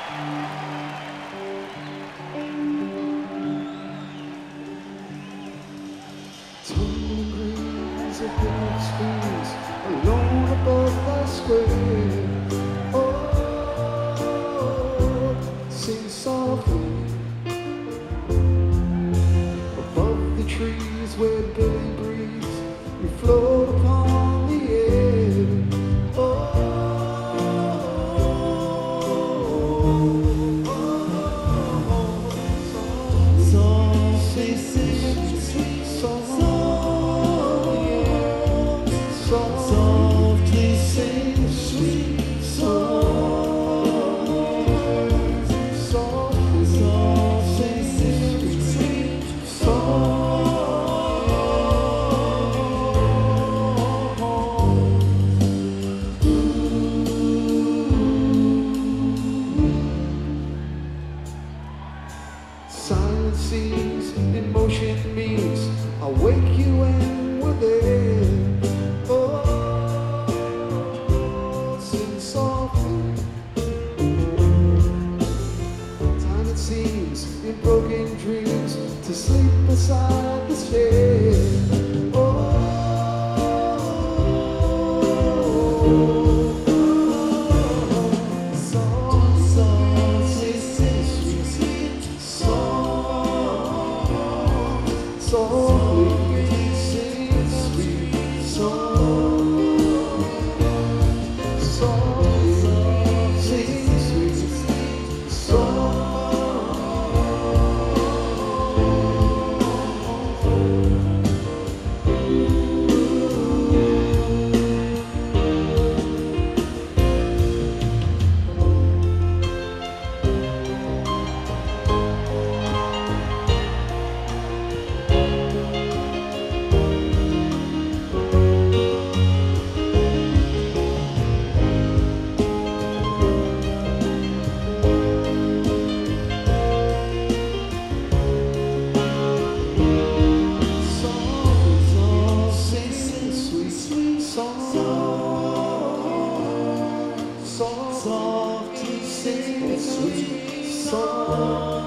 Tumbling greens of pink screens, alone above the square. Oh, sing softly above the trees where Billy breathes. We float upon the air. Oh, softly sing, sweet song. Softly sing sweet songs. Softly sing sweet songs. Silent scenes in motion means I'll wake you when we're there. Oh, sing softly. Time it seems in broken dreams to sleep beside the stair. Oh, softly sing sweet songs. Softly sing sweet songs. Softly sing sweet songs. Softly sing sweet songs.